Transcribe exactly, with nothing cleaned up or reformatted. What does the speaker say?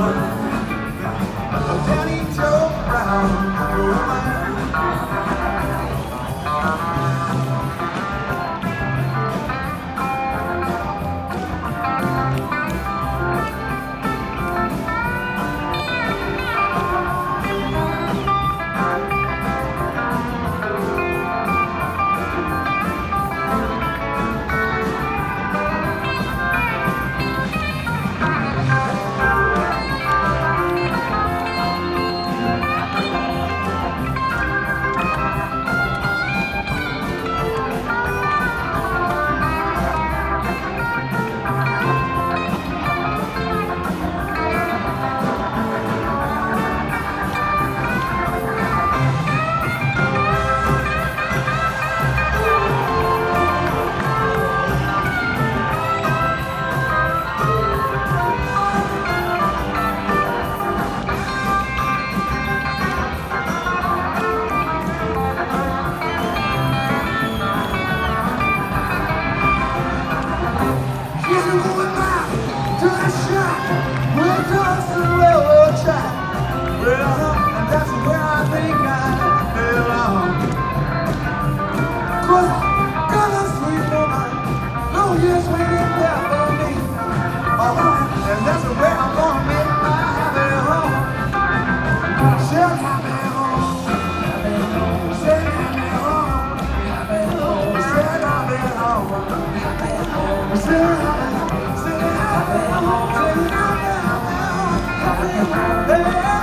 Danny Joe Brown, you're mine. And that's where I think I belong. 'Cause I got a sweet woman, long years waiting there for me. Uh-huh. And that's where I'm gonna make my happy home. She'll have me home. She'll have me home. She'll have me home. She'll have me home. She'll have me home. She'll have me home.